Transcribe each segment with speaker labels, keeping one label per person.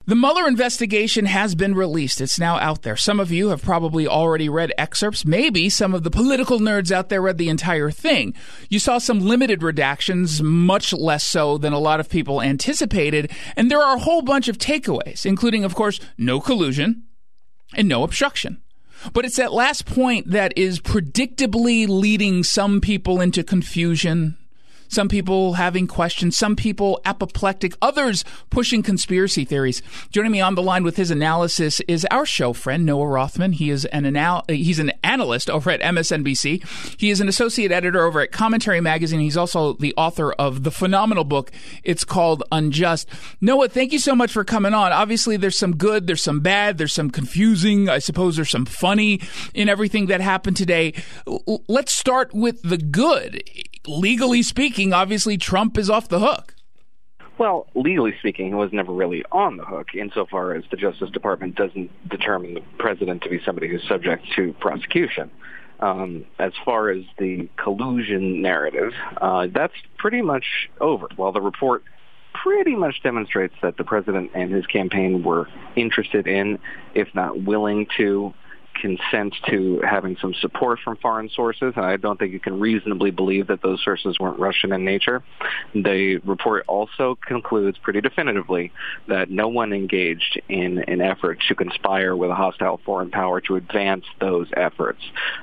Speaker 1: The Mueller investigation has been released. It's now out there. Some of you have probably already read excerpts. Maybe some of the political nerds out there read the entire thing. You saw some limited redactions, much less so than a lot of people anticipated. And there are a whole bunch of takeaways, including, of course, no collusion and no obstruction. But it's that last point that is predictably leading some people into confusion, some people having questions, some people apoplectic, others pushing conspiracy theories. Joining me on the line with his analysis is our show friend, Noah Rothman. He is he's an analyst over at MSNBC. He is an associate editor over at Commentary Magazine. He's also the author of the phenomenal book. It's called Unjust. Noah, thank you so much for coming on. Obviously, there's some good, there's some bad, there's some confusing. I suppose there's some funny in everything that happened today. Let's start with the good. Legally speaking, obviously, Trump is off the hook.
Speaker 2: Well, legally speaking, he was never really on the hook insofar as the Justice Department doesn't determine the president to be somebody who's subject to prosecution. As far as the collusion narrative, that's pretty much over. While the report pretty much demonstrates that the president and his campaign were interested in, if not willing to, consent to having some support from foreign sources, and I don't think you can reasonably believe that those sources weren't Russian in nature. The report also concludes pretty definitively that no one engaged in an effort to conspire with a hostile foreign power to advance those efforts.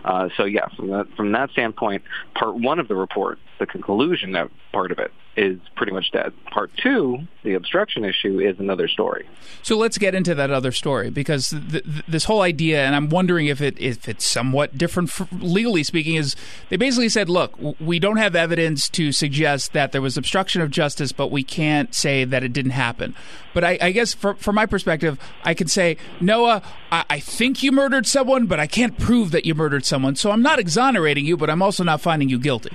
Speaker 2: From that standpoint, part one of the report, the conclusion part of it, is pretty much dead. Part two, the obstruction issue, is another story.
Speaker 1: So let's get into that other story, because this whole idea, and I'm wondering if it's somewhat different legally speaking, is they basically said, look, we don't have evidence to suggest that there was obstruction of justice, but we can't say that it didn't happen. But I guess from my perspective, I could say, Noah, I think you murdered someone, but I can't prove that you murdered someone. So I'm not exonerating you, but I'm also not finding you guilty.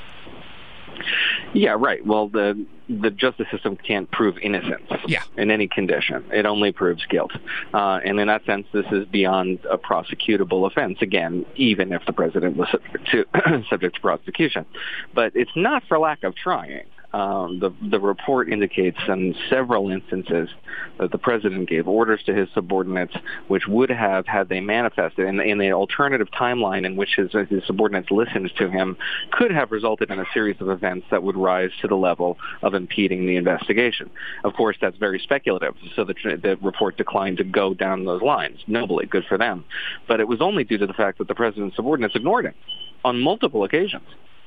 Speaker 2: Yeah, right. Well, the justice system can't prove innocence in any condition. It only proves guilt. And in that sense, this is beyond a prosecutable offense, again, even if the president was subject to prosecution. But it's not for lack of trying. The report indicates in several instances that the president gave orders to his subordinates, which would have, had they manifested, in the alternative timeline in which his subordinates listened to him, could have resulted in a series of events that would rise to the level of impeding the investigation. Of course, that's very speculative, so the report declined to go down those lines. Nobly, good for them. But it was only due to the fact that the president's subordinates ignored him on multiple occasions.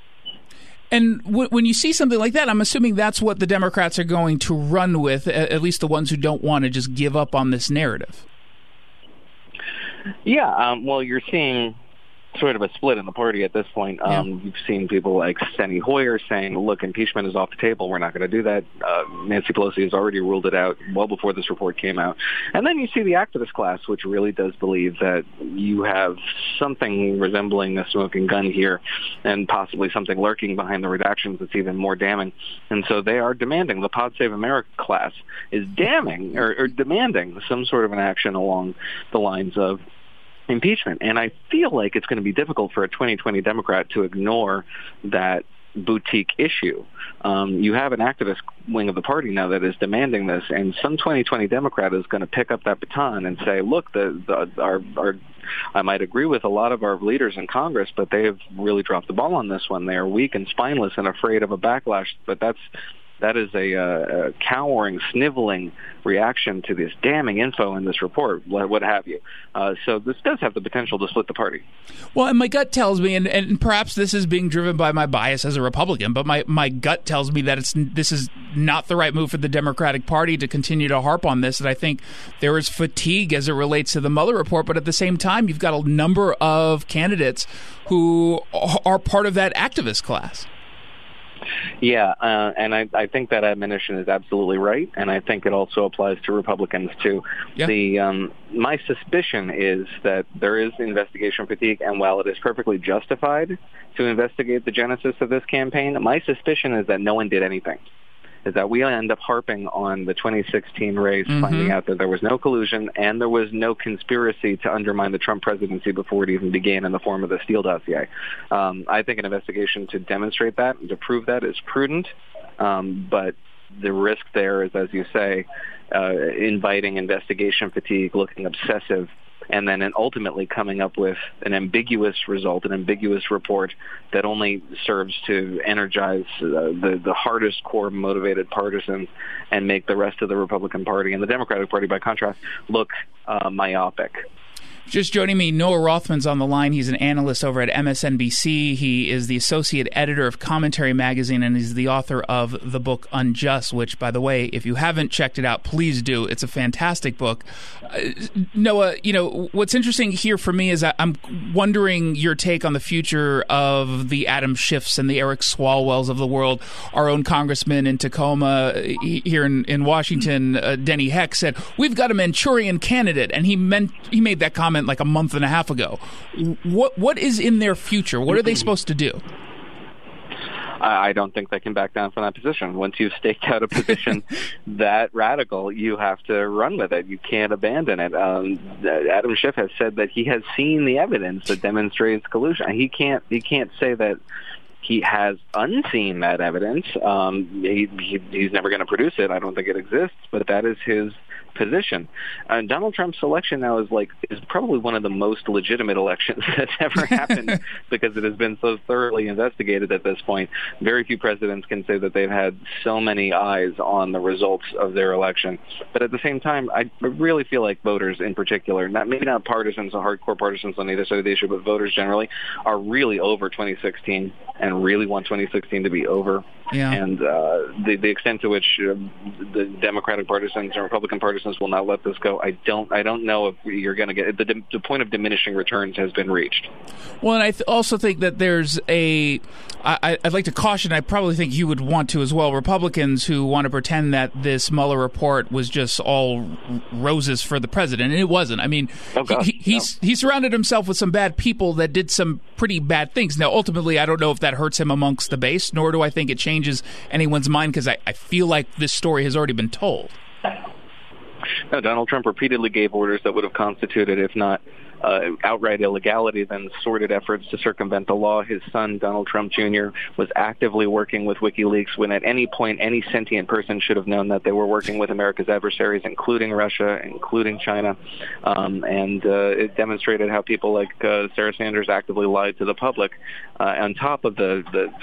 Speaker 1: And when you see something like that, I'm assuming that's what the Democrats are going to run with, at least the ones who don't want to just give up on this narrative.
Speaker 2: Yeah, well, you're seeing sort of a split in the party at this point. You've seen people like Steny Hoyer saying, look, impeachment is off the table. We're not going to do that. Nancy Pelosi has already ruled it out well before this report came out. And then you see the activist class, which really does believe that you have something resembling a smoking gun here and possibly something lurking behind the redactions that's even more damning. And so they are demanding, the Pod Save America class is damning or demanding some sort of an action along the lines of impeachment. And I feel like it's going to be difficult for a 2020 Democrat to ignore that boutique issue. You have an activist wing of the party now that is demanding this, and some 2020 Democrat is going to pick up that baton and say, look, I might agree with a lot of our leaders in Congress, but they have really dropped the ball on this one. They are weak and spineless and afraid of a backlash, but that is a cowering, sniveling reaction to this damning info in this report, what have you. So this does have the potential to split the party.
Speaker 1: Well, and my gut tells me, and perhaps this is being driven by my bias as a Republican, but my gut tells me that this is not the right move for the Democratic Party to continue to harp on this. And I think there is fatigue as it relates to the Mueller report, but at the same time, you've got a number of candidates who are part of that activist class.
Speaker 2: Yeah, and I think that admonition is absolutely right, and I think it also applies to Republicans too. Yeah. My suspicion is that there is investigation fatigue, and while it is perfectly justified to investigate the genesis of this campaign, my suspicion is that no one did anything. Is that we end up harping on the 2016 race, finding out that there was no collusion and there was no conspiracy to undermine the Trump presidency before it even began in the form of the Steele dossier. I think an investigation to demonstrate that and to prove that is prudent, but the risk there is, as you say, inviting investigation fatigue, looking obsessive, and then ultimately coming up with an ambiguous result, an ambiguous report that only serves to energize the hardest core motivated partisans and make the rest of the Republican Party and the Democratic Party, by contrast, look myopic.
Speaker 1: Just joining me, Noah Rothman's on the line. He's an analyst over at MSNBC. He is the associate editor of Commentary Magazine, and he's the author of the book Unjust, which, by the way, if you haven't checked it out, please do. It's a fantastic book. Noah, what's interesting here for me is I'm wondering your take on the future of the Adam Schiffs and the Eric Swalwells of the world. Our own congressman in Tacoma here in Washington, Denny Heck, said, "We've got a Manchurian candidate," and he made that comment like a month and a half ago. What is in their future? What are they supposed to do?
Speaker 2: I don't think they can back down from that position. Once you've staked out a position that radical, you have to run with it. You can't abandon it. Adam Schiff has said that he has seen the evidence that demonstrates collusion. He can't say that he has unseen that evidence. He's never going to produce it. I don't think it exists, but that is his position. Donald Trump's election now is probably one of the most legitimate elections that's ever happened because it has been so thoroughly investigated at this point. Very few presidents can say that they've had so many eyes on the results of their election. But at the same time, I really feel like voters in particular, maybe not partisans or hardcore partisans on either side of the issue, but voters generally are really over 2016 and really want 2016 to be over.
Speaker 1: Yeah.
Speaker 2: And the extent to which the Democratic partisans and Republican partisans will not let this go, I don't know if you're going to get the point of diminishing returns has been reached.
Speaker 1: Well, and I also think that there's I'd like to caution, I probably think you would want to as well, Republicans who want to pretend that this Mueller report was just all roses for the president, and it wasn't. I mean, he surrounded himself with some bad people that did some pretty bad things. Now, ultimately, I don't know if that hurts him amongst the base, nor do I think it changes anyone's mind, because I feel like this story has already been told.
Speaker 2: No, Donald Trump repeatedly gave orders that would have constituted, if not outright illegality, then sordid efforts to circumvent the law. His son, Donald Trump Jr., was actively working with WikiLeaks when at any point any sentient person should have known that they were working with America's adversaries, including Russia, including China. And it demonstrated how people like Sarah Sanders actively lied to the public. On top of the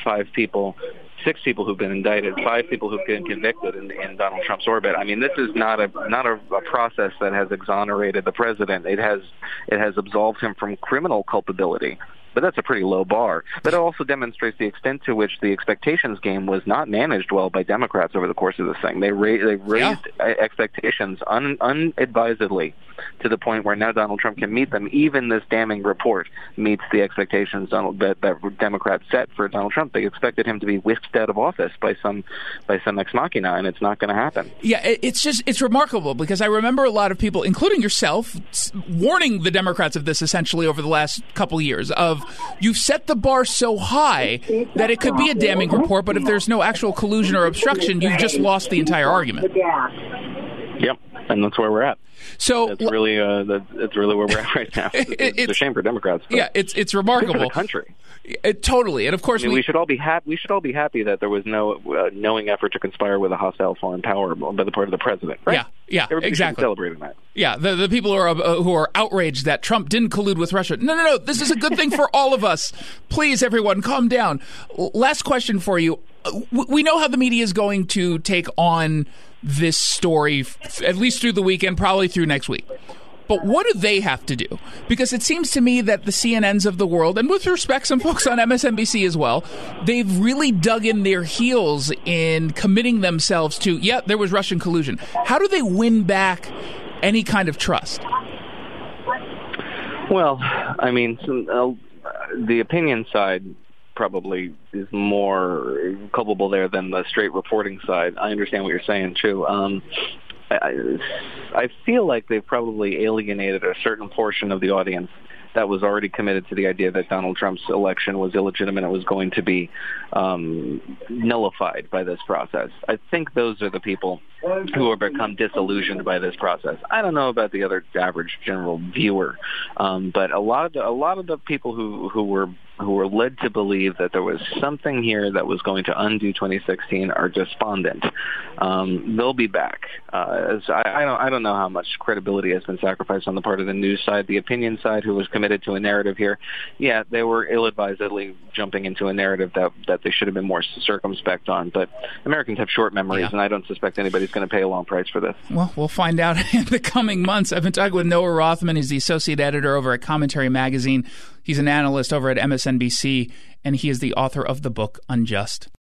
Speaker 2: 6 people who've been indicted, 5 people who've been convicted in Donald Trump's orbit. I mean, this is not a process that has exonerated the president. It has absolved him from criminal culpability. But that's a pretty low bar. But it also demonstrates the extent to which the expectations game was not managed well by Democrats over the course of this thing. They raised expectations unadvisedly to the point where now Donald Trump can meet them. Even this damning report meets the expectations that Democrats set for Donald Trump. They expected him to be whisked out of office by some ex machina, and it's not going to happen.
Speaker 1: Yeah, it's remarkable because I remember a lot of people, including yourself, warning the Democrats of this essentially over the last couple years of, you've set the bar so high that it could be a damning report, but if there's no actual collusion or obstruction, you've just lost the entire argument.
Speaker 2: Yep, and that's where we're at.
Speaker 1: So
Speaker 2: that's really where we're at right now. It's a shame for Democrats.
Speaker 1: Yeah, it's remarkable.
Speaker 2: For the country.
Speaker 1: Totally, and of course,
Speaker 2: we should all be happy. We should all be happy that there was no knowing effort to conspire with a hostile foreign power by the part of the president. Right?
Speaker 1: Yeah,
Speaker 2: Everybody
Speaker 1: exactly.
Speaker 2: Celebrating that.
Speaker 1: Yeah, the people who are outraged that Trump didn't collude with Russia. No. This is a good thing for all of us. Please, everyone, calm down. Last question for you. We know how the media is going to take on this story, at least through the weekend, probably through next week. But what do they have to do? Because it seems to me that the CNNs of the world, and with respect, some folks on MSNBC as well, they've really dug in their heels in committing themselves to, there was Russian collusion. How do they win back any kind of trust?
Speaker 2: Well, I mean, the opinion side probably is more culpable there than the straight reporting side. I understand what you're saying, too. I feel like they've probably alienated a certain portion of the audience that was already committed to the idea that Donald Trump's election was illegitimate and was going to be nullified by this process. I think those are the people who have become disillusioned by this process. I don't know about the other average general viewer, but a lot of the people who were led to believe that there was something here that was going to undo 2016 are despondent. They'll be back. I don't know how much credibility has been sacrificed on the part of the news side, the opinion side, who was committed to a narrative here. Yeah, they were ill-advisedly jumping into a narrative that they should have been more circumspect on. But Americans have short memories, and I don't suspect anybody's going to pay a long price for this.
Speaker 1: Well, we'll find out in the coming months. I've been talking with Noah Rothman. He's the associate editor over at Commentary Magazine. He's an analyst over at MSNBC, and he is the author of the book Unjust.